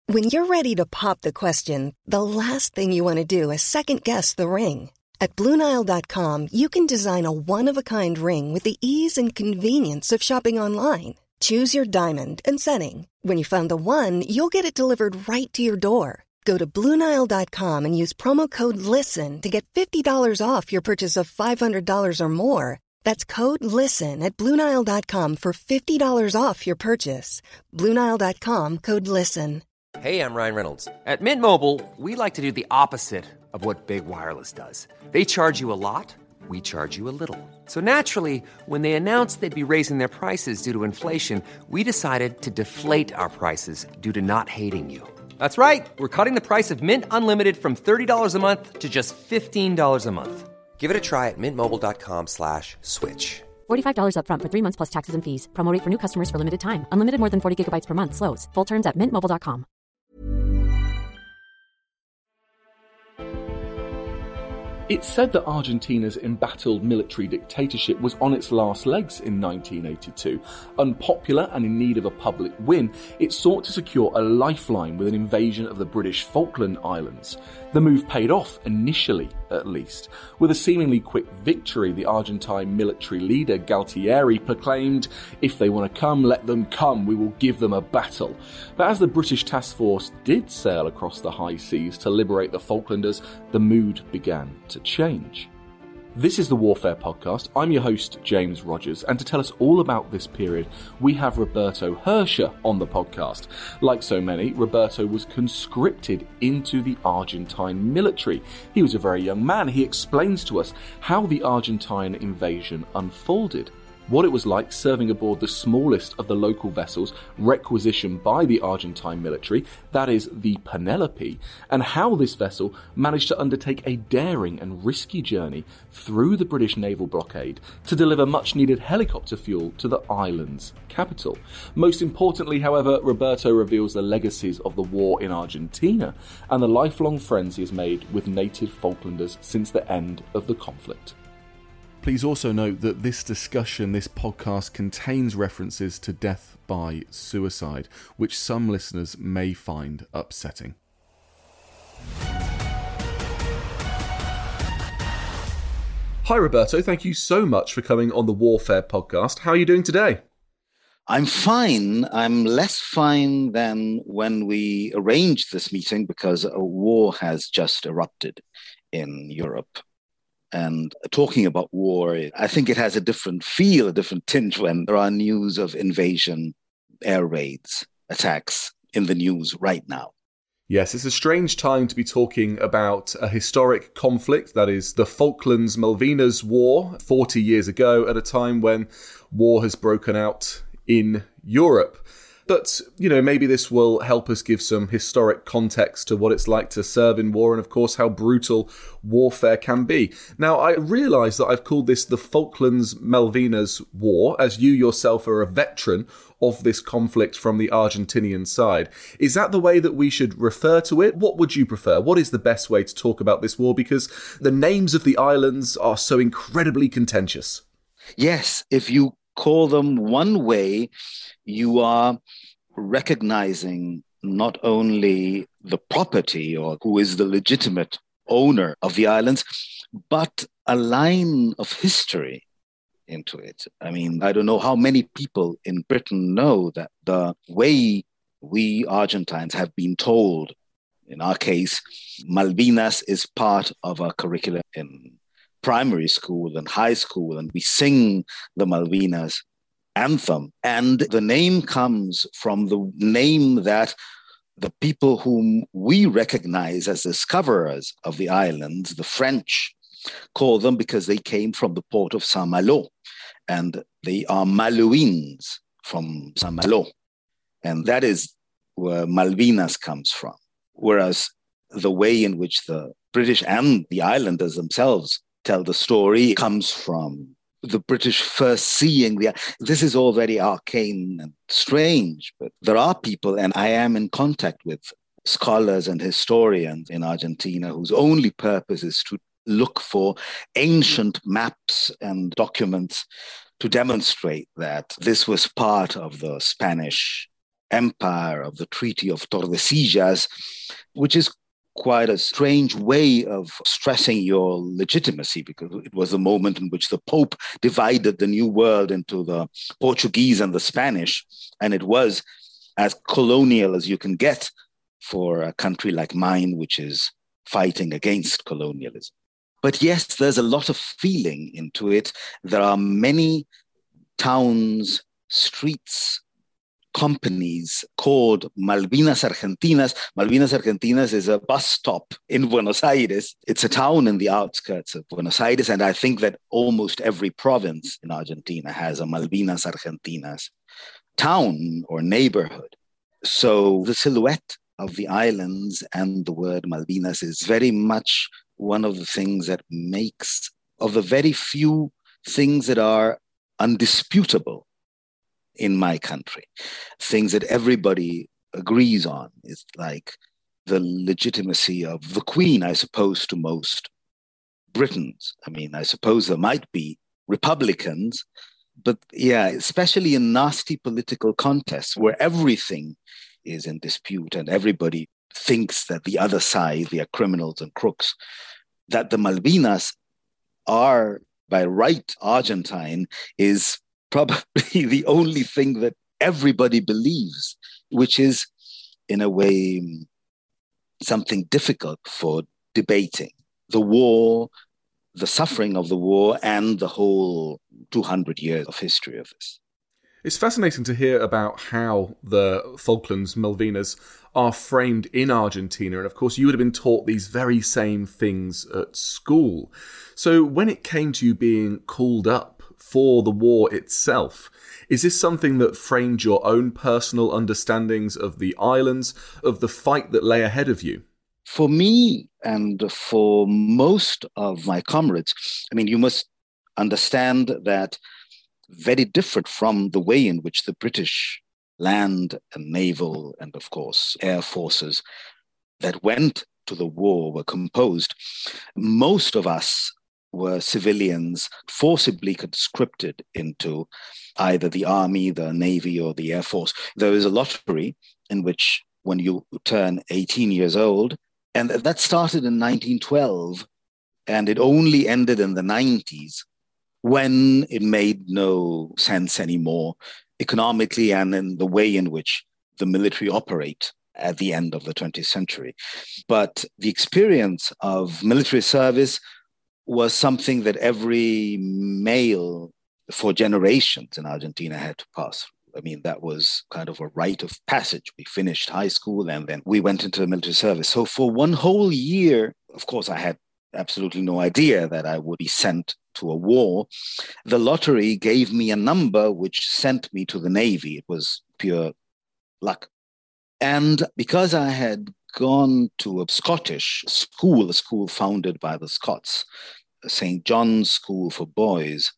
When you're ready to pop the question, the last thing you want to do is second-guess the ring. At BlueNile.com, you can design a one-of-a-kind ring with the ease and convenience of shopping online. Choose your diamond and setting. When you find the one, you'll get it delivered right to your door. Go to BlueNile.com and use promo code LISTEN to get $50 off your purchase of $500 or more. That's code LISTEN at BlueNile.com for $50 off your purchase. BlueNile.com, code LISTEN. Hey, I'm Ryan Reynolds. At Mint Mobile, we like to do the opposite of what Big Wireless does. They charge you a lot, we charge you a little. So naturally, when they announced they'd be raising their prices due to inflation, we decided to deflate our prices due to not hating you. That's right. We're cutting the price of Mint Unlimited from $30 a month to just $15 a month. Give it a try at mintmobile.com/switch. $45 up front for 3 months plus taxes and fees. Promo rate for new customers for limited time. Unlimited more than 40 gigabytes per month. Slows full terms at mintmobile.com. It's said that Argentina's embattled military dictatorship was on its last legs in 1982. Unpopular and in need of a public win, it sought to secure a lifeline with an invasion of the British Falkland Islands. The move paid off, initially at least. With a seemingly quick victory, the Argentine military leader Galtieri proclaimed, "If they want to come, let them come, we will give them a battle." But as the British task force did sail across the high seas to liberate the Falklanders, the mood began to change. This is the Warfare Podcast. I'm your host, James Rogers, and to tell us all about this period, we have Roberto Herscher on the podcast. Like so many, Roberto was conscripted into the Argentine military. He was a very young man. He explains to us how the Argentine invasion unfolded, what it was like serving aboard the smallest of the local vessels requisitioned by the Argentine military, that is, the Penelope, and how this vessel managed to undertake a daring and risky journey through the British naval blockade to deliver much-needed helicopter fuel to the island's capital. Most importantly, however, Roberto reveals the legacies of the war in Argentina and the lifelong friends he has made with native Falklanders since the end of the conflict. Please also note that this discussion, this podcast, contains references to death by suicide, which some listeners may find upsetting. Hi Roberto, thank you so much for coming on the Warfare Podcast. How are you doing today? I'm fine. I'm less fine than when we arranged this meeting because a war has just erupted in Europe. And talking about war, I think it has a different feel, a different tinge when there are news of invasion, air raids, attacks in the news right now. Yes, it's a strange time to be talking about a historic conflict, that is the Falklands-Malvinas War 40 years ago, at a time when war has broken out in Europe. But, maybe this will help us give some historic context to what it's like to serve in war and, of course, how brutal warfare can be. Now, I realise that I've called this the Falklands-Malvinas War, as you yourself are a veteran of this conflict from the Argentinian side. Is that the way that we should refer to it? What would you prefer? What is the best way to talk about this war? Because the names of the islands are so incredibly contentious. Yes, if you call them one way, you are recognizing not only the property or who is the legitimate owner of the islands, but a line of history into it. I mean, I don't know how many people in Britain know that the way we Argentines have been told, in our case, Malvinas is part of our curriculum in primary school and high school, and we sing the Malvinas anthem. And the name comes from the name that the people whom we recognize as discoverers of the islands, the French, call them because they came from the port of Saint-Malo. And they are Malouins from Saint-Malo. And that is where Malvinas comes from. Whereas the way in which the British and the islanders themselves tell the story comes from the British first seeing this is all very arcane and strange, but there are people, and I am in contact with scholars and historians in Argentina whose only purpose is to look for ancient maps and documents to demonstrate that this was part of the Spanish empire of the Treaty of Tordesillas, which is quite a strange way of stressing your legitimacy, because it was the moment in which the Pope divided the New World into the Portuguese and the Spanish, and it was as colonial as you can get for a country like mine, which is fighting against colonialism. But yes, there's a lot of feeling into it. There are many towns, streets, companies called Malvinas Argentinas. Malvinas Argentinas is a bus stop in Buenos Aires. It's a town in the outskirts of Buenos Aires, and I think that almost every province in Argentina has a Malvinas Argentinas town or neighborhood. So the silhouette of the islands and the word Malvinas is very much one of the things that makes, of the very few things that are undisputable in my country, things that everybody agrees on. It's like the legitimacy of the Queen, I suppose, to most Britons. I mean, I suppose there might be Republicans, but yeah, especially in nasty political contests where everything is in dispute and everybody thinks that the other side, they are criminals and crooks, that the Malvinas are by right Argentine is probably the only thing that everybody believes, which is in a way something difficult for debating. The war, the suffering of the war, and the whole 200 years of history of this. It's fascinating to hear about how the Falklands, Malvinas, are framed in Argentina. And of course, you would have been taught these very same things at school. So when it came to you being called up for the war itself, is this something that framed your own personal understandings of the islands, of the fight that lay ahead of you? For me and for most of my comrades, I mean, you must understand that very different from the way in which the British land and naval and, of course, air forces that went to the war were composed. Most of us were civilians forcibly conscripted into either the army, the navy, or the air force. There is a lottery in which when you turn 18 years old, and that started in 1912, and it only ended in the 90s, when it made no sense anymore economically and in the way in which the military operate at the end of the 20th century. But the experience of military service was something that every male for generations in Argentina had to pass through. I mean, that was kind of a rite of passage. We finished high school and then we went into the military service. So for one whole year, of course, I had absolutely no idea that I would be sent to a war. The lottery gave me a number which sent me to the Navy. It was pure luck. And because I had gone to a Scottish school, a school founded by the Scots, St. John's School for Boys,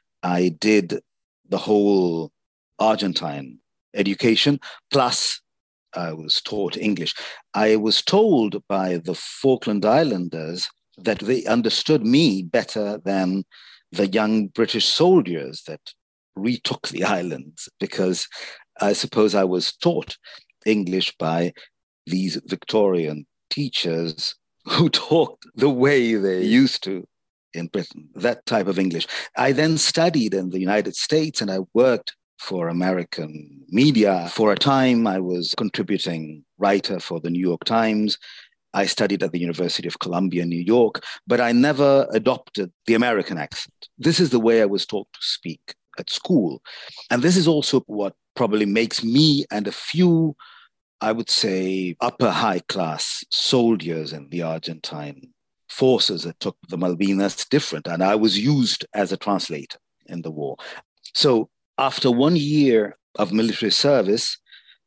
I did the whole Argentine education, plus I was taught English. I was told by the Falkland Islanders that they understood me better than the young British soldiers that retook the islands, because I suppose I was taught English by these Victorian teachers who talked the way they used to in Britain, that type of English. I then studied in the United States and I worked for American media. For a time, I was contributing writer for the New York Times. I studied at the University of Columbia, New York, but I never adopted the American accent. This is the way I was taught to speak at school. And this is also what probably makes me and a few, I would say, upper high class soldiers in the Argentine forces that took the Malvinas different. And I was used as a translator in the war. So after 1 year of military service,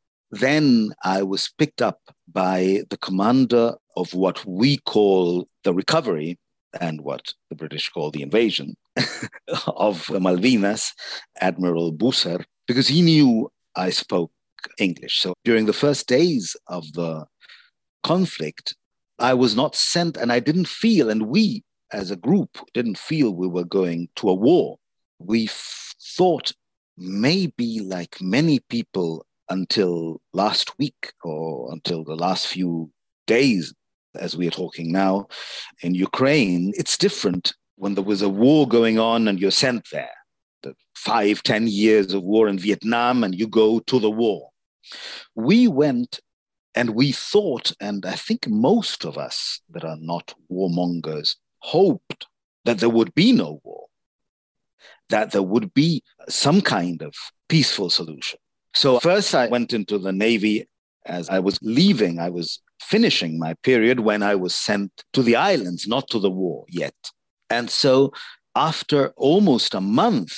then I was picked up by the commander of what we call the recovery and what the British call the invasion of the Malvinas, Admiral Busser, because he knew I spoke English. So during the first days of the conflict, I was not sent, and I didn't feel, and we as a group didn't feel we were going to a war. We thought maybe, like many people until last week or until the last few days, as we are talking now, in Ukraine, it's different when there was a war going on and you're sent there. The 5-10 years of war in Vietnam and you go to the war. We went and we thought, and I think most of us that are not warmongers hoped that there would be no war, that there would be some kind of peaceful solution. So first I went into the Navy as I was leaving. I was finishing my period when I was sent to the islands, not to the war yet. And so after almost a month,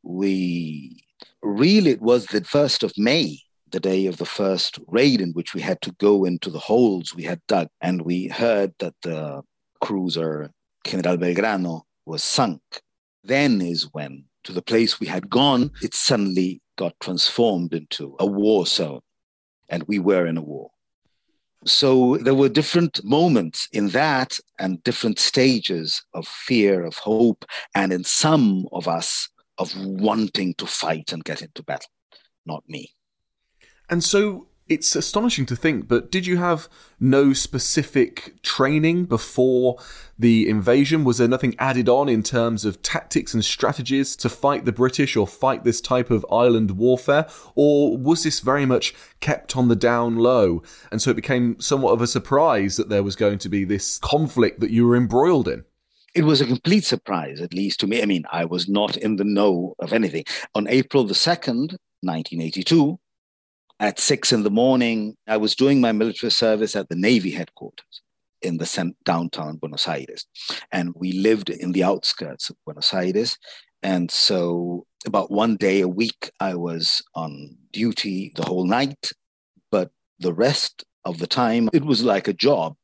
it was the 1st of May, the day of the first raid in which we had to go into the holes we had dug. And we heard that the cruiser General Belgrano was sunk. Then is when, to the place we had gone, it suddenly got transformed into a war zone. And we were in a war. So there were different moments in that and different stages of fear, of hope, and in some of us of wanting to fight and get into battle. Not me. And so it's astonishing to think, but did you have no specific training before the invasion? Was there nothing added on in terms of tactics and strategies to fight the British or fight this type of island warfare? Or was this very much kept on the down low? And so it became somewhat of a surprise that there was going to be this conflict that you were embroiled in? It was a complete surprise, at least to me. I mean, I was not in the know of anything. On April the 2nd, 1982, at 6 a.m, I was doing my military service at the Navy headquarters in the downtown Buenos Aires. And we lived in the outskirts of Buenos Aires. And so about one day a week, I was on duty the whole night. But the rest of the time, it was like a job.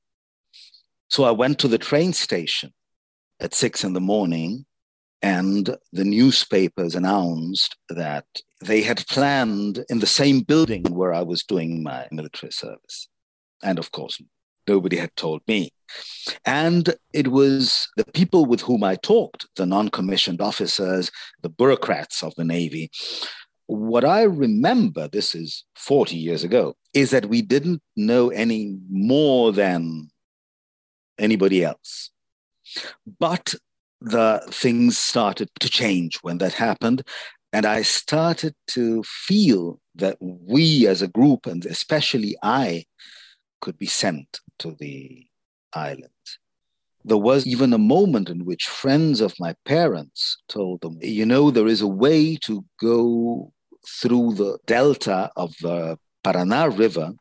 So I went to the train station at 6 a.m, and the newspapers announced that they had planned in the same building where I was doing my military service. And of course, nobody had told me. And it was the people with whom I talked, the non-commissioned officers, the bureaucrats of the Navy. What I remember, this is 40 years ago, is that we didn't know any more than anybody else. But the things started to change when that happened. And I started to feel that we as a group, and especially I, could be sent to the island. There was even a moment in which friends of my parents told them, there is a way to go through the delta of the Paraná River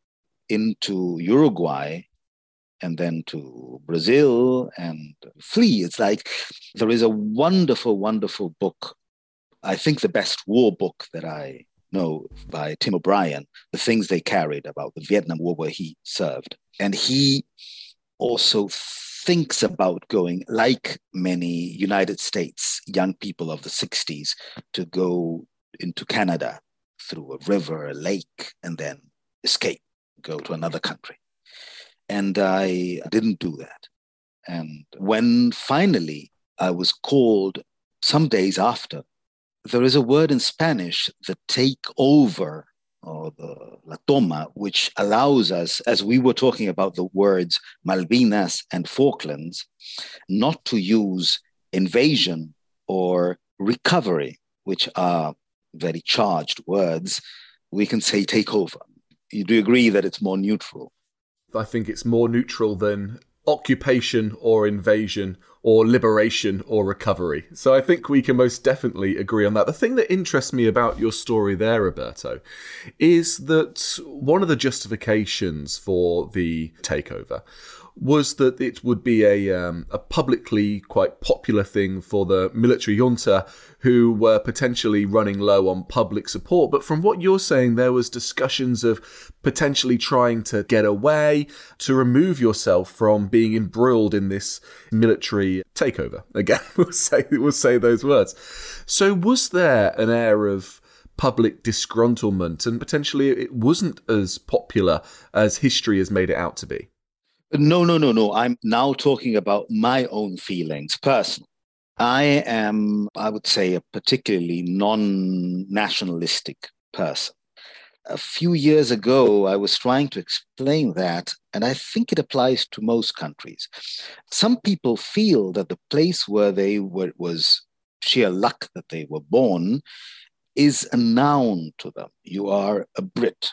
into Uruguay and then to Brazil and flee. It's like there is a wonderful, wonderful book, I think the best war book that I know, by Tim O'Brien, The Things They Carried, about the Vietnam War where he served. And he also thinks about going, like many United States young people of the 60s, to go into Canada through a river, a lake, and then escape, go to another country. And I didn't do that. And when finally I was called some days after, there is a word in Spanish, the take over, or the la toma, which allows us, as we were talking about the words Malvinas and Falklands, not to use invasion or recovery, which are very charged words. We can say take over. Do you agree that it's more neutral? I think it's more neutral than occupation or invasion or liberation or recovery. So I think we can most definitely agree on that. The thing that interests me about your story there, Roberto, is that one of the justifications for the takeover was that it would be a publicly quite popular thing for the military junta who were potentially running low on public support. But from what you're saying, there was discussions of potentially trying to get away, to remove yourself from being embroiled in this military takeover. Again, we'll say those words. So was there an air of public disgruntlement, and potentially it wasn't as popular as history has made it out to be? No. I'm now talking about my own feelings personally. I am, I would say, a particularly non-nationalistic person. a few years ago, I was trying to explain that, and I think it applies to most countries. Some people feel that the place where they were was sheer luck that they were born is a noun to them. You are a Brit,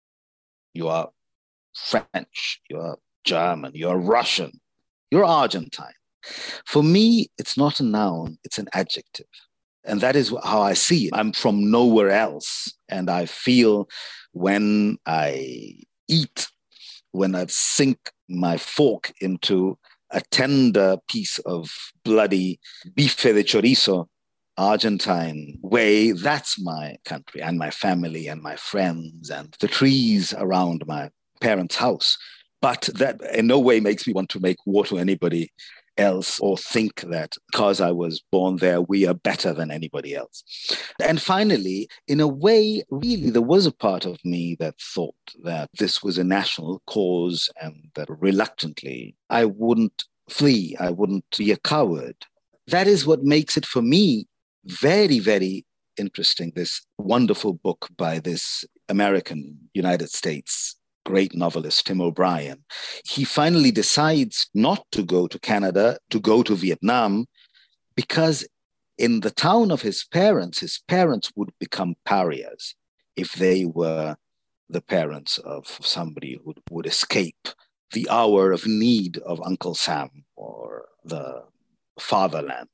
you are French, you are German, you are Russian, you're Argentine. For me, it's not a noun, it's an adjective. And that is how I see it. I'm from nowhere else. And I feel when I eat, when I sink my fork into a tender piece of bloody bife de chorizo, Argentine way, that's my country and my family and my friends and the trees around my parents' house. But that in no way makes me want to make war to anybody else or think that because I was born there, we are better than anybody else. And finally, in a way, really, there was a part of me that thought that this was a national cause and that reluctantly I wouldn't flee, I wouldn't be a coward. That is what makes it for me very, very interesting, this wonderful book by this American United States great novelist, Tim O'Brien. He finally decides not to go to Canada, to go to Vietnam, because in the town of his parents would become pariahs if they were the parents of somebody who would escape the hour of need of Uncle Sam or the fatherland.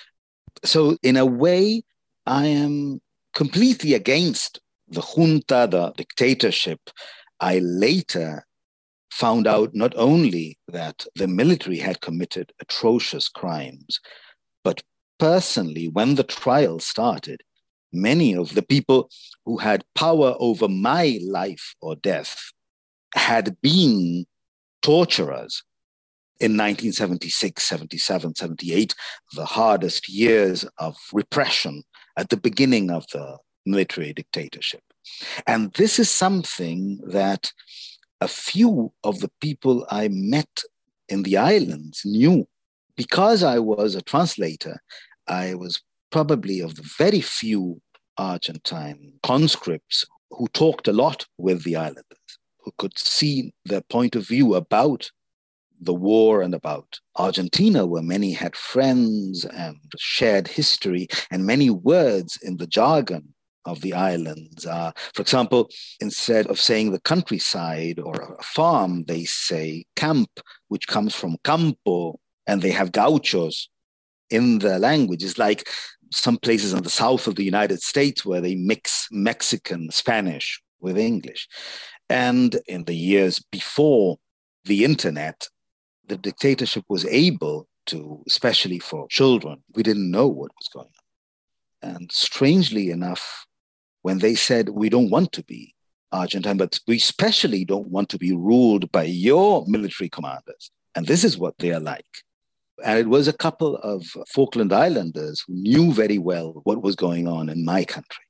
So in a way, I am completely against the junta, the dictatorship. I later found out not only that the military had committed atrocious crimes, but personally, when the trial started, many of the people who had power over my life or death had been torturers in 1976, 77, 78, the hardest years of repression at the beginning of the military dictatorship. And this is something that a few of the people I met in the islands knew. Because I was a translator, I was probably of the very few Argentine conscripts who talked a lot with the islanders, who could see their point of view about the war and about Argentina, where many had friends and shared history and many words in the jargon of the islands. For example, instead of saying the countryside or a farm, they say camp, which comes from campo, and they have gauchos in the language. It's like some places in the south of the United States where they mix Mexican Spanish with English. And in the years before the internet, the dictatorship was able to, especially for children, we didn't know what was going on. And strangely enough, when they said, we don't want to be Argentine, but we especially don't want to be ruled by your military commanders. And this is what they are like. And it was a couple of Falkland Islanders who knew very well what was going on in my country.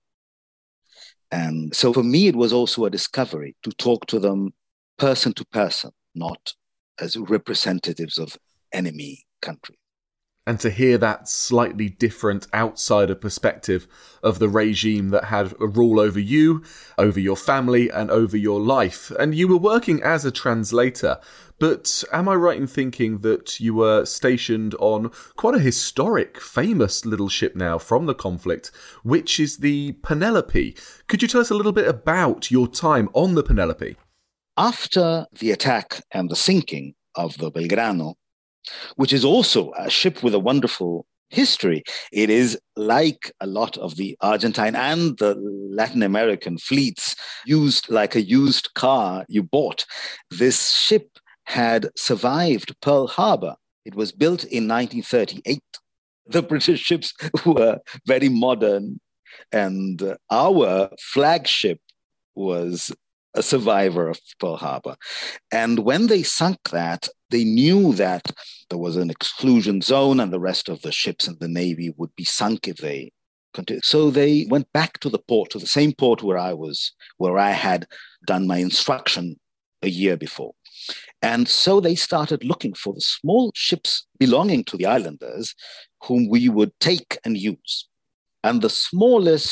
And so for me, it was also a discovery to talk to them person to person, not as representatives of enemy countries. And to hear that slightly different outsider perspective of the regime that had a rule over you, over your family, and over your life. And you were working as a translator, but am I right in thinking that you were stationed on quite a historic, famous little ship now from the conflict, which is the Penelope? Could you tell us a little bit about your time on the Penelope? After the attack and the sinking of the Belgrano, which is also a ship with a wonderful history. It is like a lot of the Argentine and the Latin American fleets, used like a used car you bought. This ship had survived Pearl Harbor. It was built in 1938. The British ships were very modern, and our flagship was a survivor of Pearl Harbor. And when they sunk that, they knew that there was an exclusion zone and the rest of the ships in the Navy would be sunk if they continued. So they went back to the port, to the same port where I had done my instruction a year before. And so they started looking for the small ships belonging to the islanders whom we would take and use. And the smallest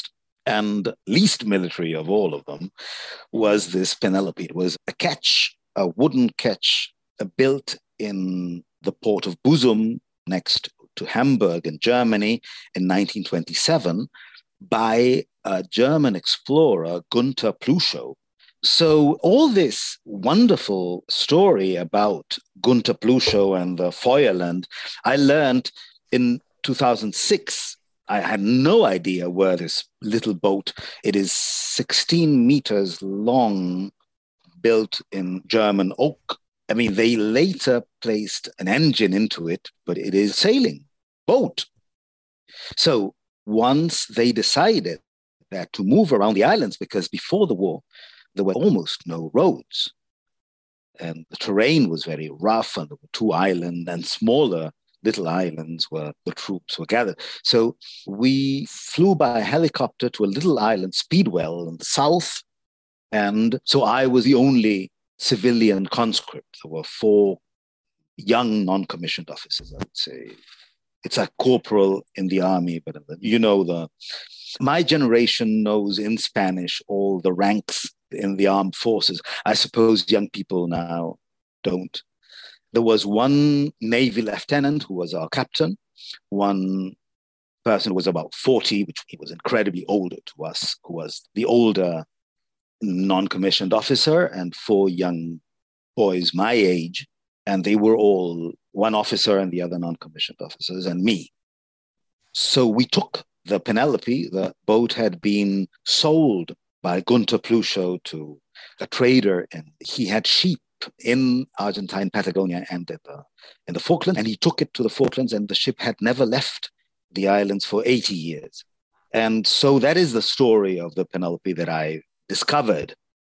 and least military of all of them was this Penelope. It was a ketch, a wooden ketch built in the port of Buzum next to Hamburg in Germany in 1927 by a German explorer, Gunther Pluschow. So all this wonderful story about Gunther Pluschow and the Feuerland, I learned in 2006. I had no idea where this little boat, it is 16 meters long, built in German oak. I mean, they later placed an engine into it, but it is a sailing boat. So once they decided that to move around the islands, because before the war, there were almost no roads. And the terrain was very rough, and there were 2 islands and smaller little islands where the troops were gathered. So we flew by helicopter to a little island, Speedwell, in the south. And so I was the only civilian conscript. There were 4 young non-commissioned officers, I would say. It's a corporal in the army, but my generation knows in Spanish all the ranks in the armed forces. I suppose young people now don't. There was one Navy lieutenant who was our captain, one person who was about 40, which he was incredibly older to us, who was the older non-commissioned officer, and 4 young boys my age, and they were all one officer and the other non-commissioned officers, and me. So we took the Penelope. The boat had been sold by Gunther Pluschow to a trader, and he had sheep in Argentine Patagonia and in the Falklands, and he took it to the Falklands, and the ship had never left the islands for 80 years. And so that is the story of the Penelope that I discovered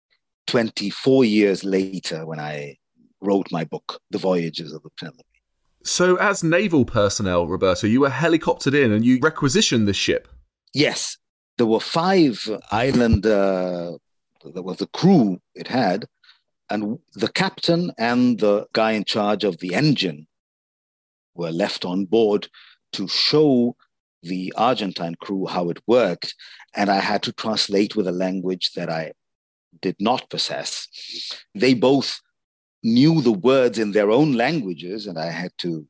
24 years later when I wrote my book, The Voyages of the Penelope. So as naval personnel, Roberto, you were helicoptered in and you requisitioned the ship? Yes. There were 5 island, there was the crew it had, and the captain and the guy in charge of the engine were left on board to show the Argentine crew how it worked. And I had to translate with a language that I did not possess. They both knew the words in their own languages, and I had to,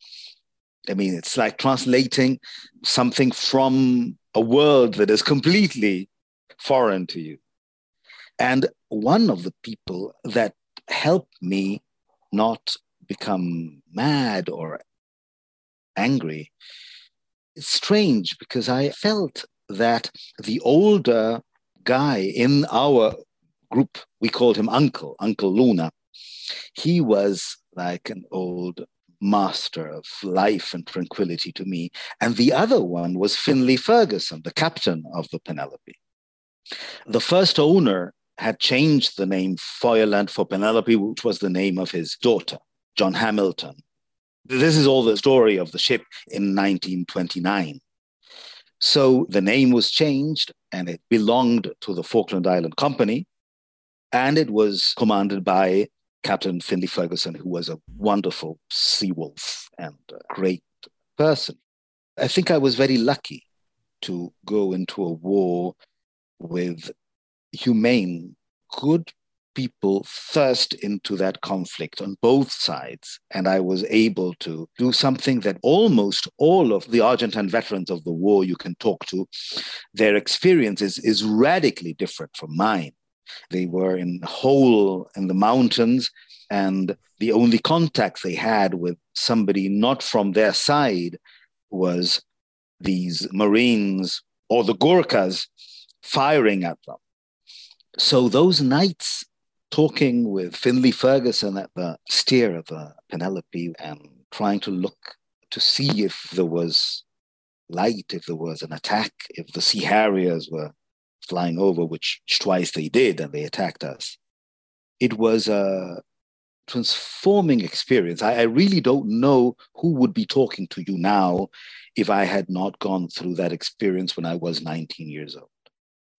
it's like translating something from a world that is completely foreign to you. And one of the people that helped me not become mad or angry, it's strange because I felt that the older guy in our group, we called him Uncle Luna, he was like an old master of life and tranquility to me. And the other one was Finlay Ferguson, the captain of the Penelope. The first owner had changed the name Feuerland for Penelope, which was the name of his daughter, John Hamilton. This is all the story of the ship in 1929. So the name was changed, and it belonged to the Falkland Island Company, and it was commanded by Captain Finlay Ferguson, who was a wonderful sea wolf and a great person. I think I was very lucky to go into a war with humane, good people thrust into that conflict on both sides. And I was able to do something that almost all of the Argentine veterans of the war you can talk to, their experience is radically different from mine. They were in a hole in the mountains, and the only contact they had with somebody not from their side was these Marines or the Gurkhas firing at them. So those nights talking with Finlay Ferguson at the steer of the Penelope and trying to look to see if there was light, if there was an attack, if the Sea Harriers were flying over, which twice they did, and they attacked us. It was a transforming experience. I really don't know who would be talking to you now if I had not gone through that experience when I was 19 years old.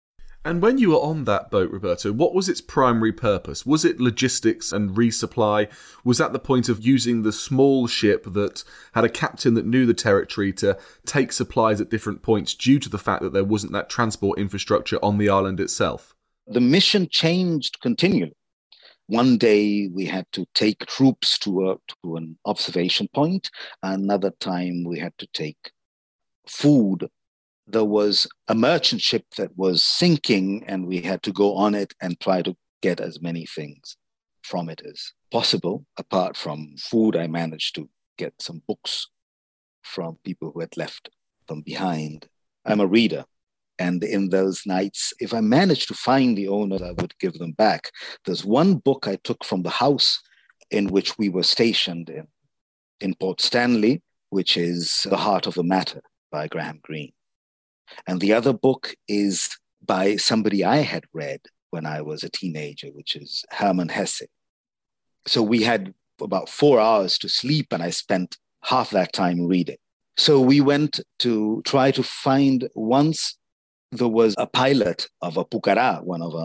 And when you were on that boat, Roberto, what was its primary purpose? Was it logistics and resupply? Was that the point of using the small ship that had a captain that knew the territory to take supplies at different points due to the fact that there wasn't that transport infrastructure on the island itself? The mission changed continually. One day we had to take troops to an observation point. Another time we had to take food. There was a merchant ship that was sinking, and we had to go on it and try to get as many things from it as possible. Apart from food, I managed to get some books from people who had left them behind. I'm a reader, and in those nights, if I managed to find the owners, I would give them back. There's one book I took from the house in which we were stationed in Port Stanley, which is The Heart of the Matter by Graham Greene. And the other book is by somebody I had read when I was a teenager, which is Hermann Hesse. So we had about 4 hours to sleep, and I spent half that time reading. So we went to try to find, once there was a pilot of a Pucará,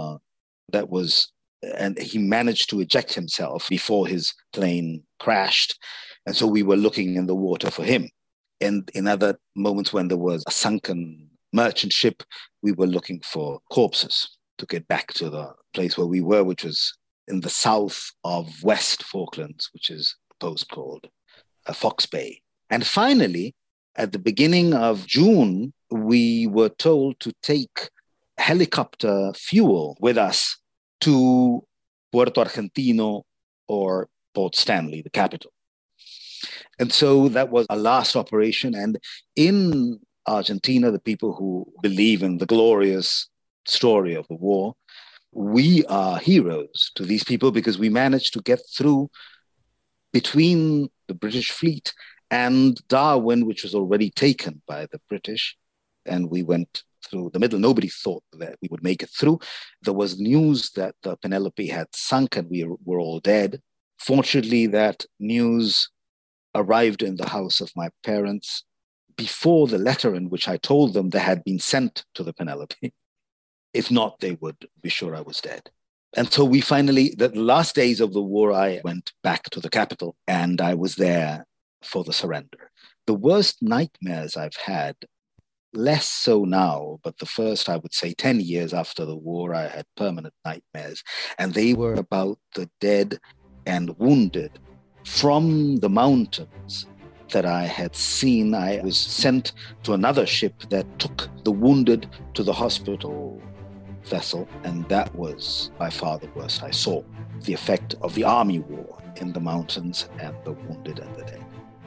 and he managed to eject himself before his plane crashed. And so we were looking in the water for him. And in other moments when there was a sunken merchant ship, we were looking for corpses to get back to the place where we were, which was in the south of West Falklands, which is a post called Fox Bay. And finally, at the beginning of June, we were told to take helicopter fuel with us to Puerto Argentino or Port Stanley, the capital. And so that was our last operation. And in Argentina, the people who believe in the glorious story of the war, we are heroes to these people because we managed to get through between the British fleet and Darwin, which was already taken by the British. And we went through the middle. Nobody thought that we would make it through. There was news that the Penelope had sunk and we were all dead. Fortunately, that news arrived in the house of my parents before the letter in which I told them they had been sent to the Penelope. If not, they would be sure I was dead. And so we finally, the last days of the war, I went back to the capital and I was there for the surrender. The worst nightmares I've had, less so now, but the first, I would say, 10 years after the war, I had permanent nightmares. And they were about the dead and wounded from the mountains that I had seen. I was sent to another ship that took the wounded to the hospital vessel, and that was by far the worst I saw. The effect of the army war in the mountains and the wounded and the dead.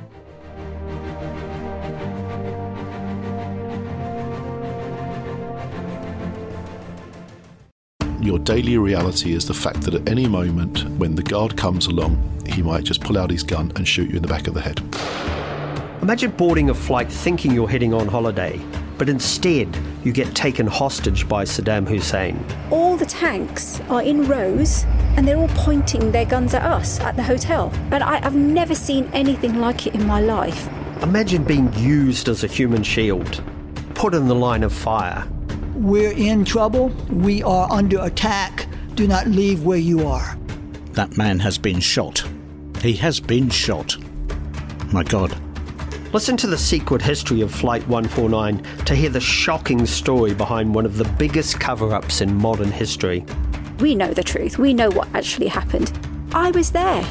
Your daily reality is the fact that at any moment when the guard comes along, he might just pull out his gun and shoot you in the back of the head. Imagine boarding a flight thinking you're heading on holiday, but instead you get taken hostage by Saddam Hussein. All the tanks are in rows and they're all pointing their guns at us at the hotel. And I've never seen anything like it in my life. Imagine being used as a human shield, put in the line of fire. We're in trouble. We are under attack. Do not leave where you are. That man has been shot. He has been shot. My God. Listen to the secret history of Flight 149 to hear the shocking story behind one of the biggest cover-ups in modern history. We know the truth. We know what actually happened. I was there.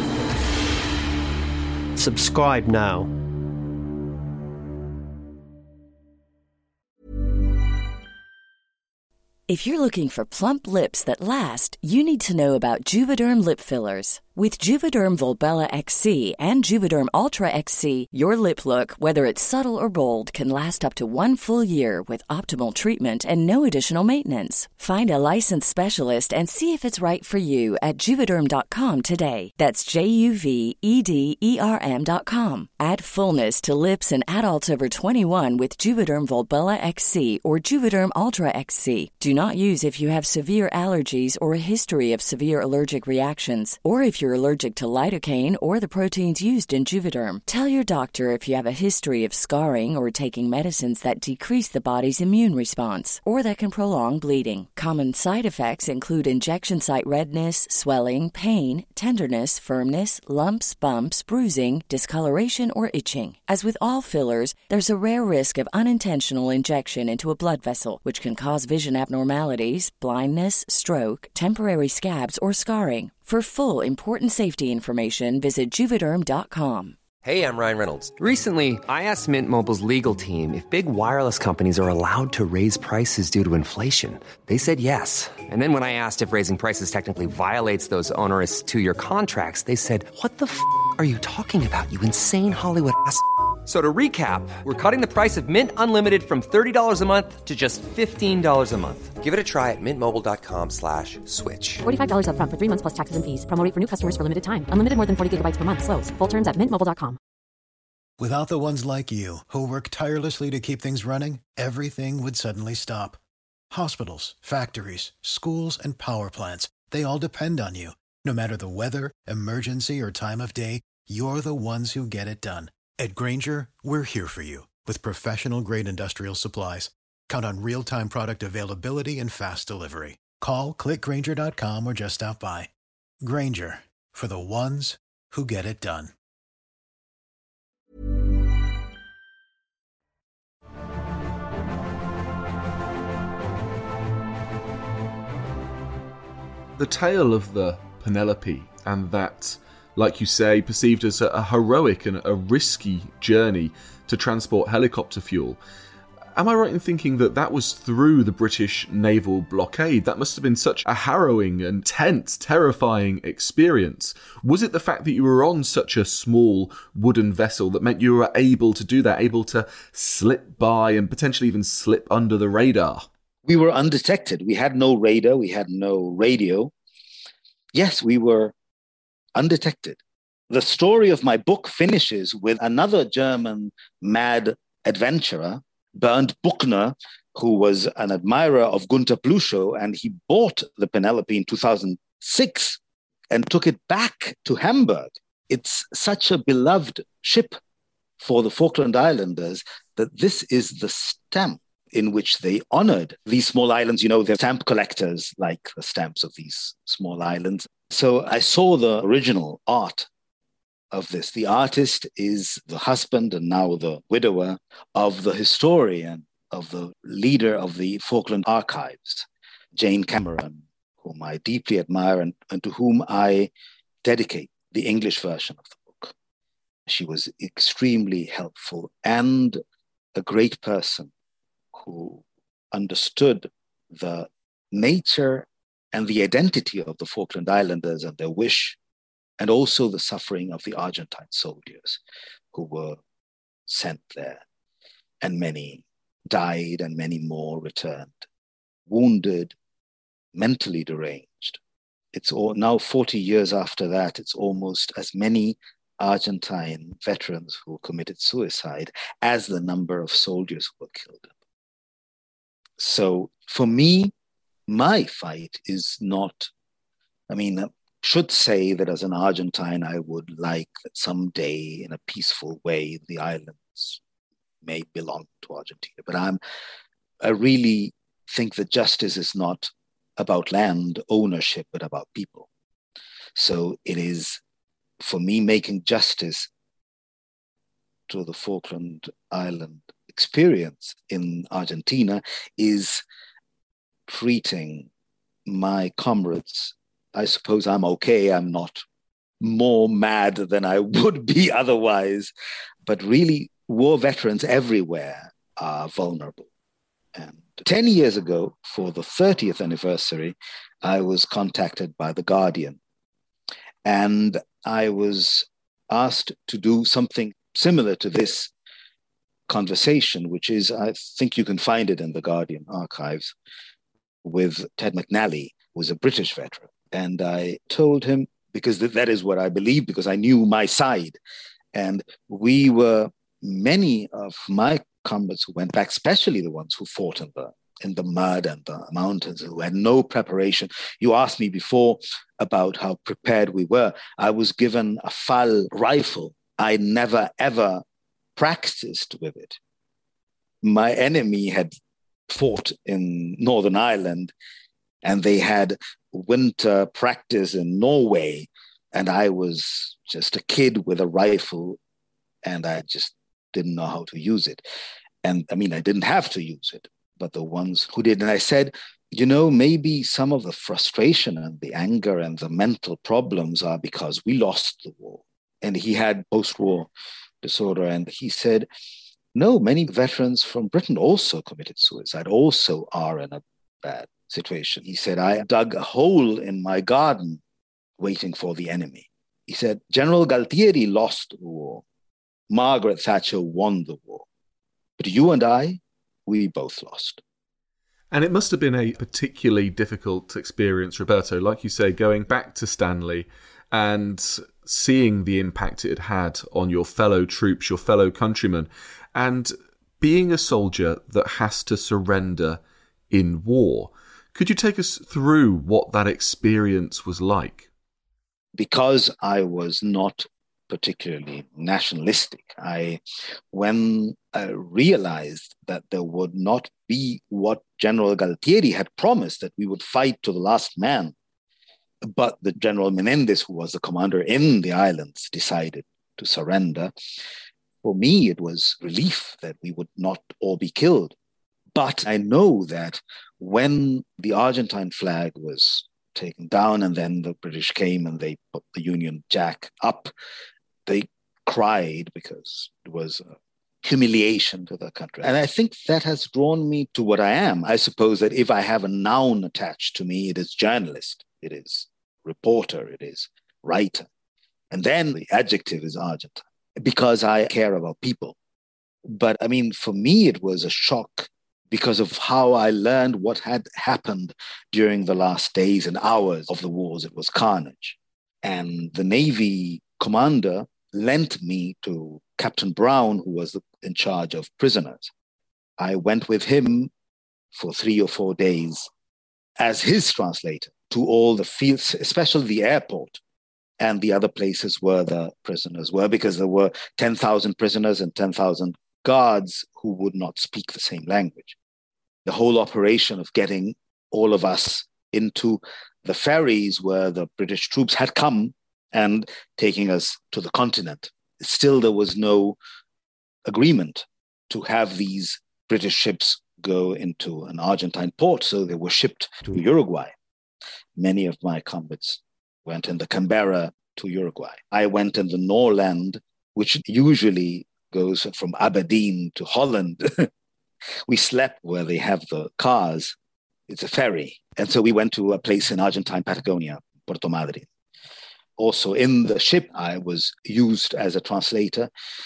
Subscribe now. If you're looking for plump lips that last, you need to know about Juvederm lip fillers. With Juvederm Volbella XC and Juvederm Ultra XC, your lip look, whether it's subtle or bold, can last up to 1 full year with optimal treatment and no additional maintenance. Find a licensed specialist and see if it's right for you at Juvederm.com today. That's JUVEDERM.com. Add fullness to lips in adults over 21 with Juvederm Volbella XC or Juvederm Ultra XC. Do not use if you have severe allergies or a history of severe allergic reactions, or if you're you're allergic to lidocaine or the proteins used in Juvederm. Tell your doctor if you have a history of scarring or taking medicines that decrease the body's immune response or that can prolong bleeding. Common side effects include injection site redness, swelling, pain, tenderness, firmness, lumps, bumps, bruising, discoloration, or itching. As with all fillers, there's a rare risk of unintentional injection into a blood vessel, which can cause vision abnormalities, blindness, stroke, temporary scabs, or scarring. For full, important safety information, visit Juvederm.com. Hey, I'm Ryan Reynolds. Recently, I asked Mint Mobile's legal team if big wireless companies are allowed to raise prices due to inflation. They said yes. And then when I asked if raising prices technically violates those onerous two-year contracts, they said, "What the f*** are you talking about, you insane Hollywood ass?" So to recap, we're cutting the price of Mint Unlimited from $30 a month to just $15 a month. Give it a try at mintmobile.com/switch. $45 up front for 3 months plus taxes and fees. Promo rate for new customers for limited time. Unlimited more than 40 gigabytes per month. Slows full terms at mintmobile.com. Without the ones like you, who work tirelessly to keep things running, everything would suddenly stop. Hospitals, factories, schools, and power plants, they all depend on you. No matter the weather, emergency, or time of day, you're the ones who get it done. At Grainger, we're here for you with professional-grade industrial supplies. Count on real-time product availability and fast delivery. Call, click Grainger.com, or just stop by. Grainger, for the ones who get it done. The tale of the Penelope, and that, like you say, perceived as a heroic and a risky journey to transport helicopter fuel. Am I right in thinking that that was through the British naval blockade? That must have been such a harrowing and tense, terrifying experience. Was it the fact that you were on such a small wooden vessel that meant you were able to do that, able to slip by and potentially even slip under the radar? We were undetected. We had no radar. We had no radio. Yes, we were undetected. The story of my book finishes with another German mad adventurer, Bernd Buchner, who was an admirer of Günter Plüschow, and he bought the Penelope in 2006 and took it back to Hamburg. It's such a beloved ship for the Falkland Islanders that this is the stamp in which they honored these small islands. You know, they're stamp collectors, like the stamps of these small islands. So I saw the original art of this. The artist is the husband and now the widower of the historian, of the leader of the Falkland Archives, Jane Cameron, whom I deeply admire and to whom I dedicate the English version of the book. She was extremely helpful and a great person who understood the nature and the identity of the Falkland Islanders and their wish, and also the suffering of the Argentine soldiers who were sent there. And many died and many more returned, wounded, mentally deranged. It's all, now 40 years after that, it's almost as many Argentine veterans who committed suicide as the number of soldiers who were killed. So for me, my fight is not, should say that as an Argentine, I would like that someday in a peaceful way, the islands may belong to Argentina. But I really think that justice is not about land ownership, but about people. So it is, for me, making justice to the Falkland Island experience in Argentina is treating my comrades. I suppose I'm okay. I'm not more mad than I would be otherwise. But really, war veterans everywhere are vulnerable. And 10 years ago, for the 30th anniversary, I was contacted by The Guardian. And I was asked to do something similar to this conversation, which is, I think you can find it in the Guardian archives, with Ted McNally, who was a British veteran. And I told him, because that is what I believe, because I knew my side. And many of my comrades who went back, especially the ones who fought in the in the mud and the mountains, who had no preparation. You asked me before about how prepared we were. I was given a FAL rifle. I never, ever practiced with it. My enemy had fought in Northern Ireland, and they had winter practice in Norway, and I was just a kid with a rifle, and I just didn't know how to use it. And I mean, I didn't have to use it, but the ones who did. And I said, maybe some of the frustration and the anger and the mental problems are because we lost the war. And he had post-war disorder. And he said, no, many veterans from Britain also committed suicide, also are in a bad situation. He said, I dug a hole in my garden waiting for the enemy. He said, General Galtieri lost the war. Margaret Thatcher won the war. But you and I, we both lost. And it must have been a particularly difficult experience, Roberto, like you say, going back to Stanley and seeing the impact it had on your fellow troops, your fellow countrymen, and being a soldier that has to surrender in war. Could you take us through what that experience was like? Because I was not particularly nationalistic, when I realized that there would not be what General Galtieri had promised, that we would fight to the last man, but the General Menendez, who was the commander in the islands, decided to surrender. For me, it was relief that we would not all be killed. But I know that when the Argentine flag was taken down and then the British came and they put the Union Jack up, they cried because it was a humiliation to the country. And I think that has drawn me to what I am. I suppose that if I have a noun attached to me, it is journalist, it is reporter, it is writer. And then the adjective is Argentine, because I care about people. But I mean, for me, it was a shock because of how I learned what had happened during the last days and hours of the wars. It was carnage. And the Navy commander lent me to Captain Brown, who was in charge of prisoners. I went with him for 3 or 4 days as his translator to all the fields, especially the airport and the other places where the prisoners were, because there were 10,000 prisoners and 10,000 guards who would not speak the same language. The whole operation of getting all of us into the ferries where the British troops had come and taking us to the continent. Still, there was no agreement to have these British ships go into an Argentine port, so they were shipped to Uruguay. Many of my comrades went in the Canberra to Uruguay. I went in the Norland, which usually goes from Aberdeen to Holland. We slept where they have the cars. It's a ferry. And so we went to a place in Argentine Patagonia, Puerto Madryn. Also in the ship, I was used as a translator,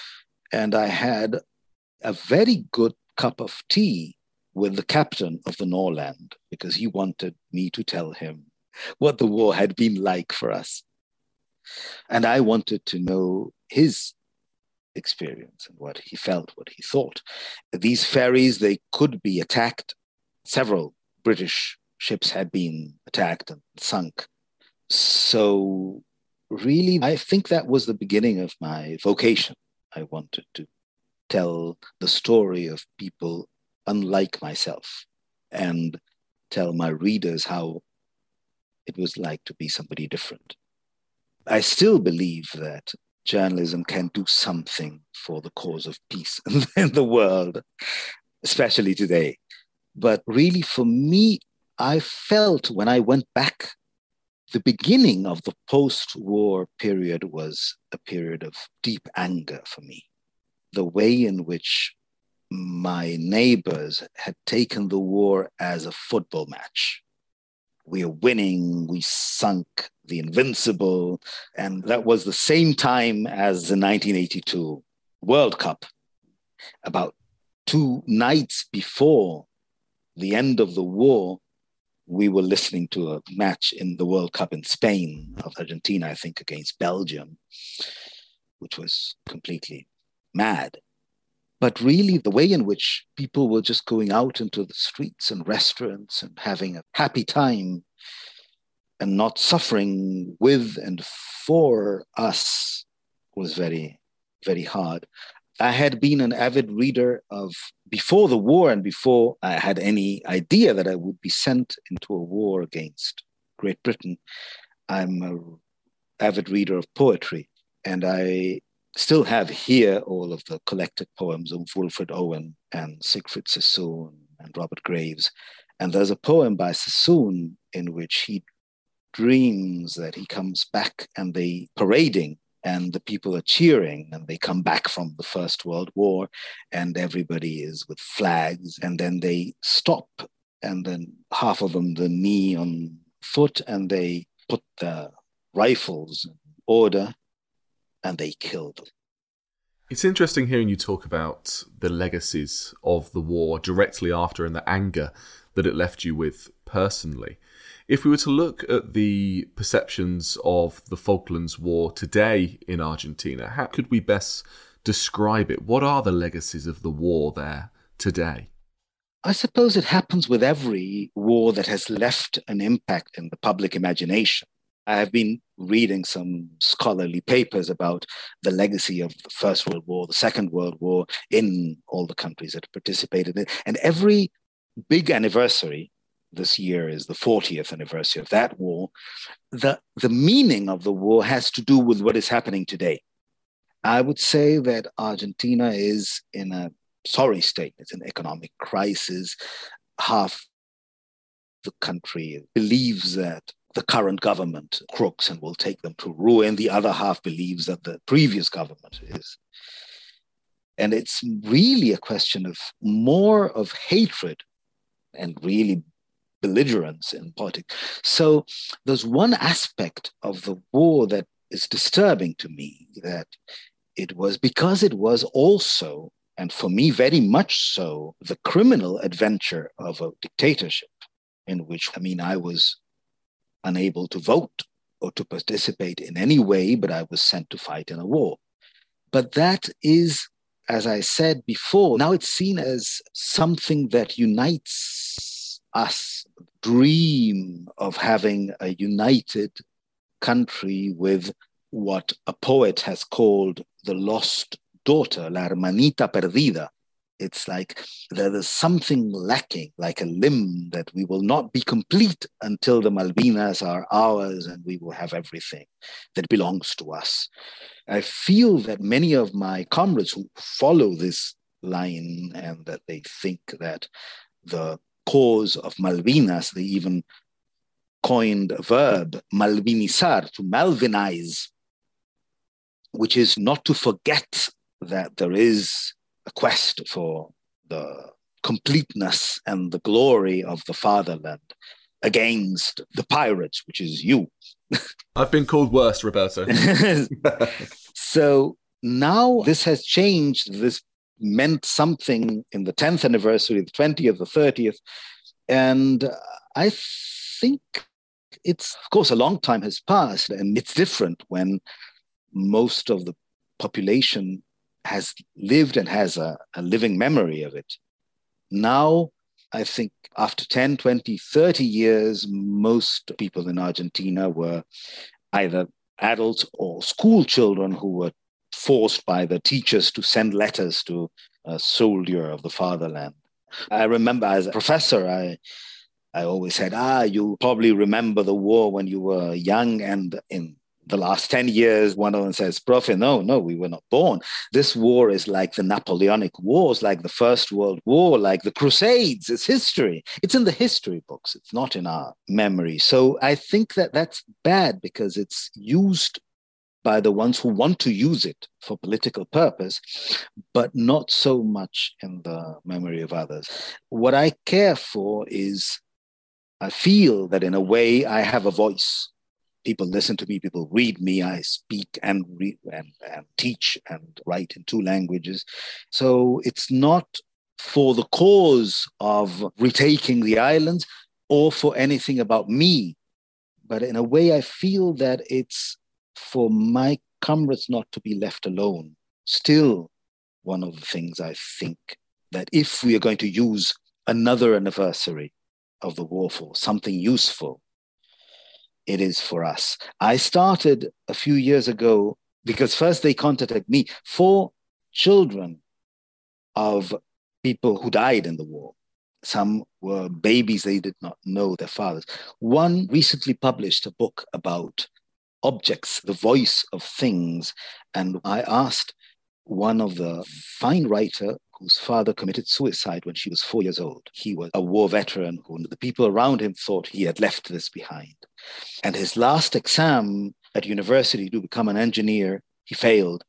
and I had a very good cup of tea with the captain of the Norland because he wanted me to tell him what the war had been like for us. And I wanted to know his experience and what he felt, what he thought. These ferries, they could be attacked. Several British ships had been attacked and sunk. So really, I think that was the beginning of my vocation. I wanted to tell the story of people unlike myself and tell my readers how it was like to be somebody different. I still believe that journalism can do something for the cause of peace in the world, especially today. But really, for me, I felt when I went back, the beginning of the post-war period was a period of deep anger for me. The way in which my neighbors had taken the war as a football match. We are winning, we sunk the Invincible. And that was the same time as the 1982 World Cup. About 2 nights before the end of the war, we were listening to a match in the World Cup in Spain of Argentina, I think, against Belgium, which was completely mad. but really the way in which people were just going out into the streets and restaurants and having a happy time and not suffering with and for us was very, very hard. I had been an avid reader before the war and before I had any idea that I would be sent into a war against Great Britain. I'm an avid reader of poetry, and I still have here all of the collected poems of Wilfred Owen and Siegfried Sassoon and Robert Graves. And there's a poem by Sassoon in which he dreams that he comes back and they parading and the people are cheering and they come back from the First World War and everybody is with flags, and then they stop and then half of them the knee on foot and they put the rifles in order and they kill them. It's interesting hearing you talk about the legacies of the war directly after and the anger that it left you with personally. If we were to look at the perceptions of the Falklands War today in Argentina, how could we best describe it? What are the legacies of the war there today? I suppose it happens with every war that has left an impact in the public imagination. I have been reading some scholarly papers about the legacy of the First World War, the Second World War in all the countries that participated in it. And every big anniversary, this year is the 40th anniversary of that war, the meaning of the war has to do with what is happening today. I would say that Argentina is in a sorry state. It's an economic crisis. Half the country believes that the current government crooks and will take them to ruin. The other half believes that the previous government is. And it's really a question of more of hatred and really belligerence in politics. So there's one aspect of the war that is disturbing to me, that it was because it was also, and for me very much so, the criminal adventure of a dictatorship in which, I was unable to vote or to participate in any way, but I was sent to fight in a war. But that is, as I said before, now it's seen as something that unites us. Dream of having a united country with what a poet has called the lost daughter, la hermanita perdida. It's like there is something lacking, like a limb that we will not be complete until the Malvinas are ours and we will have everything that belongs to us. I feel that many of my comrades who follow this line and that they think that the cause of Malvinas, they even coined a verb, malvinizar, to Malvinize, which is not to forget that there is a quest for the completeness and the glory of the fatherland against the pirates, which is you. I've been called worse, Roberto. So now this has changed. This meant something in the 10th anniversary, the 20th, the 30th. And I think it's, of course, a long time has passed, and it's different when most of the population has lived and has a living memory of it. Now, I think after 10, 20, 30 years, most people in Argentina were either adults or school children who were forced by the teachers to send letters to a soldier of the fatherland. I remember as a professor, I always said, you probably remember the war when you were young, and in the last 10 years, one of them says, Profe, no, we were not born. This war is like the Napoleonic Wars, like the First World War, like the Crusades. It's history. It's in the history books. It's not in our memory. So I think that that's bad because it's used by the ones who want to use it for political purpose, but not so much in the memory of others. What I care for is, I feel that in a way I have a voice. People listen to me, people read me, I speak and read and teach and write in 2 languages. So it's not for the cause of retaking the islands or for anything about me, but in a way I feel that it's for my comrades not to be left alone. Still, one of the things I think that if we are going to use another anniversary of the war for something useful, it is for us. I started a few years ago because first they contacted me for children of people who died in the war. Some were babies, they did not know their fathers. One recently published a book about objects, the voice of things. And I asked one of the fine writer whose father committed suicide when she was 4 years old. He was a war veteran who the people around him thought he had left this behind. And his last exam at university to become an engineer, he failed.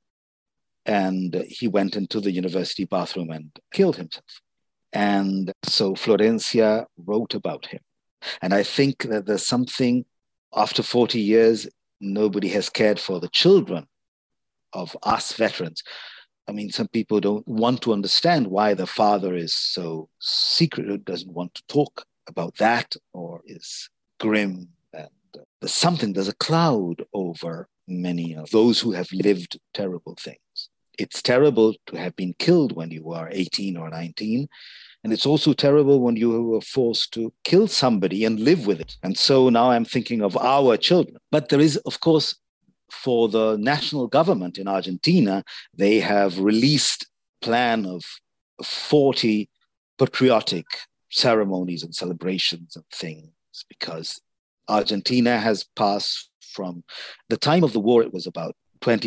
And he went into the university bathroom and killed himself. And so Florencia wrote about him. And I think that there's something, after 40 years, nobody has cared for the children of us veterans. I mean, some people don't want to understand why the father is so secretive, doesn't want to talk about that, or is grim. And there's a cloud over many of those who have lived terrible things. It's terrible to have been killed when you are 18 or 19. And it's also terrible when you were forced to kill somebody and live with it. And so now I'm thinking of our children. But there is, of course, for the national government in Argentina, they have released a plan of 40 patriotic ceremonies and celebrations and things, because Argentina has passed from the time of the war, it was about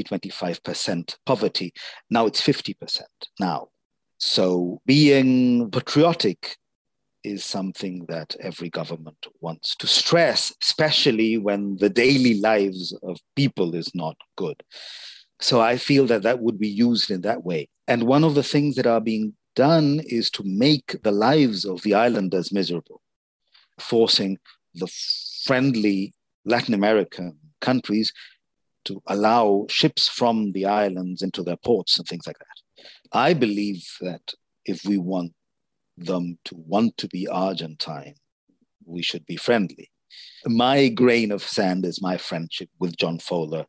20-25% poverty. Now it's 50% now. So being patriotic is something that every government wants to stress, especially when the daily lives of people is not good. So I feel that that would be used in that way. And one of the things that are being done is to make the lives of the islanders miserable, forcing the friendly Latin American countries to allow ships from the islands into their ports and things like that. I believe that if we want them to want to be Argentine, we should be friendly. My grain of sand is my friendship with John Fowler,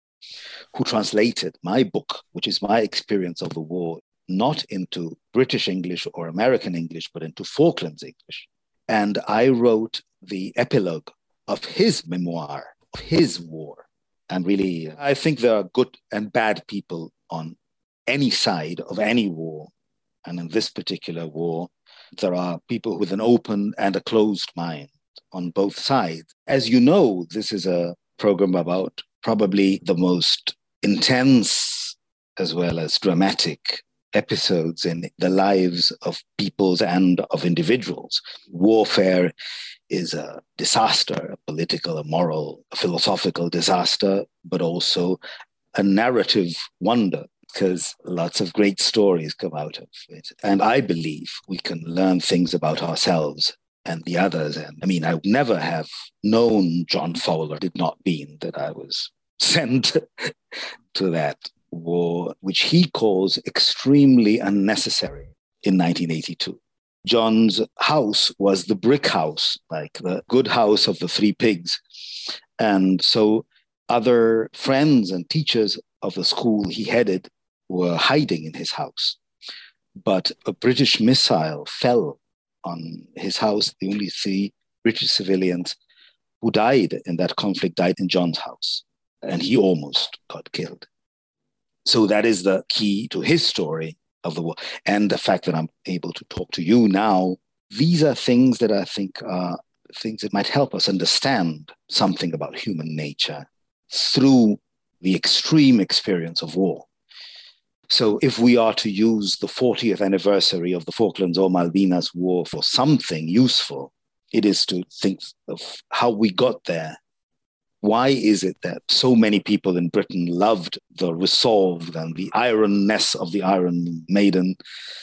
who translated my book, which is my experience of the war, not into British English or American English, but into Falklands English. And I wrote the epilogue of his memoir, of his war. And really, I think there are good and bad people on any side of any war. And in this particular war, there are people with an open and a closed mind on both sides. As you know, this is a program about probably the most intense as well as dramatic episodes in the lives of peoples and of individuals. Warfare is a disaster, a political, a moral, a philosophical disaster, but also a narrative wonder, because lots of great stories come out of it. And I believe we can learn things about ourselves and the others. And I mean, I would never have known John Fowler did not mean that I was sent to that war, which he calls extremely unnecessary in 1982. John's house was the brick house, like the good house of the three pigs. And so other friends and teachers of the school he headed were hiding in his house. But a British missile fell on his house. The only 3 British civilians who died in that conflict died in John's house. And he almost got killed. So that is the key to his story of the war. And the fact that I'm able to talk to you now, these are things that I think are things that might help us understand something about human nature through the extreme experience of war. So if we are to use the 40th anniversary of the Falklands or Malvinas War for something useful, it is to think of how we got there. Why is it that so many people in Britain loved the resolve and the ironness of the Iron Maiden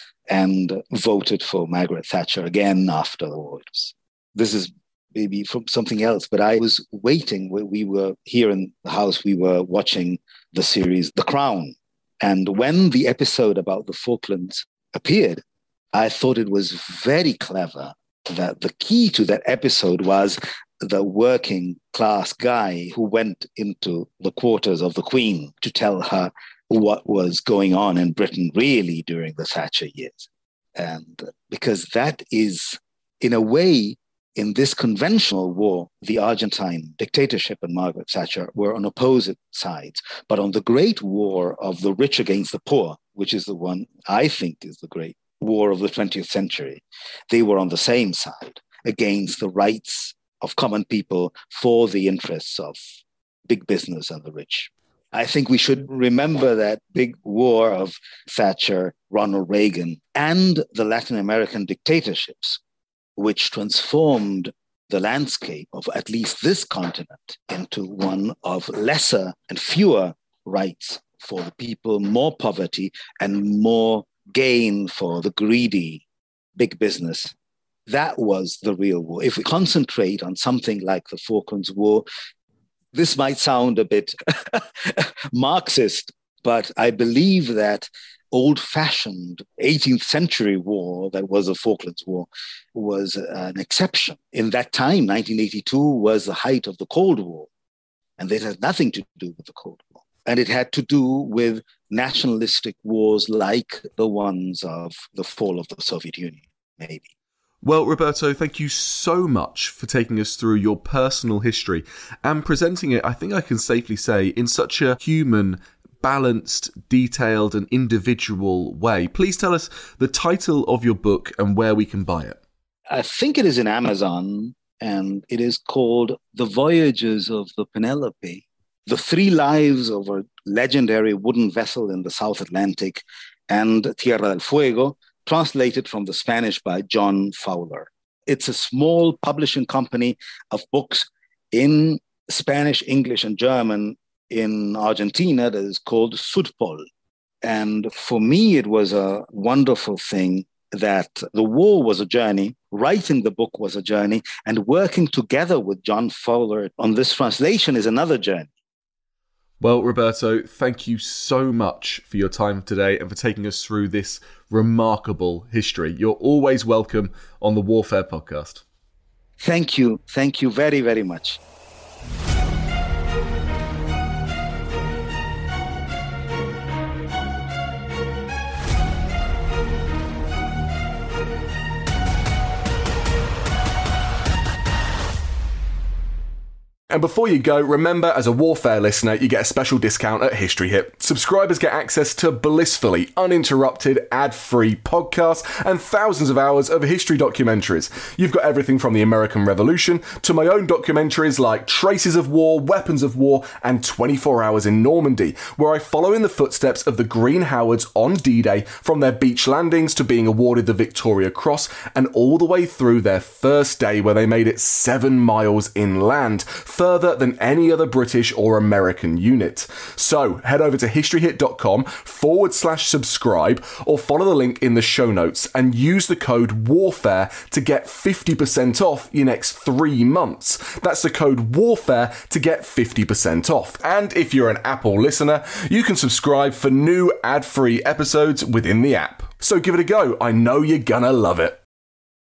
and voted for Margaret Thatcher again after the war? This is maybe from something else, but I was waiting. We were here in the house, we were watching the series The Crown. And when the episode about the Falklands appeared, I thought it was very clever that the key to that episode was the working class guy who went into the quarters of the Queen to tell her what was going on in Britain really during the Thatcher years. And because that is, in a way, in this conventional war, the Argentine dictatorship and Margaret Thatcher were on opposite sides. But on the great war of the rich against the poor, which is the one I think is the great war of the 20th century, they were on the same side against the rights of common people for the interests of big business and the rich. I think we should remember that big war of Thatcher, Ronald Reagan, and the Latin American dictatorships, which transformed the landscape of at least this continent into one of lesser and fewer rights for the people, more poverty, and more gain for the greedy big business. That was the real war. If we concentrate on something like the Falklands War, this might sound a bit Marxist, but I believe that old-fashioned 18th century war that was the Falklands War was an exception. In that time, 1982 was the height of the Cold War, and it had nothing to do with the Cold War. And it had to do with nationalistic wars like the ones of the fall of the Soviet Union, maybe. Well, Roberto, thank you so much for taking us through your personal history and presenting it, I think I can safely say, in such a human, balanced, detailed and individual way. Please tell us the title of your book and where we can buy it. I think it is in Amazon, and it is called The Voyages of the Penelope, The Three Lives of a Legendary Wooden Vessel in the South Atlantic, and Tierra del Fuego, translated from the Spanish by John Fowler. It's a small publishing company of books in Spanish, English, and German in Argentina that is called Sudpol. And for me, it was a wonderful thing that the war was a journey, writing the book was a journey, and working together with John Fowler on this translation is another journey. Well, Roberto, thank you so much for your time today and for taking us through this remarkable history. You're always welcome on the Warfare Podcast. Thank you. Thank you very, very much. And before you go, remember, as a Warfare listener, you get a special discount at History Hit. Subscribers get access to blissfully uninterrupted, ad-free podcasts and thousands of hours of history documentaries. You've got everything from the American Revolution to my own documentaries like Traces of War, Weapons of War, and 24 Hours in Normandy, where I follow in the footsteps of the Green Howards on D-Day, from their beach landings to being awarded the Victoria Cross, and all the way through their first day where they made it 7 miles inland, further than any other British or American unit. So head over to historyhit.com/subscribe or follow the link in the show notes and use the code WARFARE to get 50% off your next 3 months. That's the code WARFARE to get 50% off. And if you're an Apple listener, you can subscribe for new ad-free episodes within the app. So give it a go. I know you're gonna love it.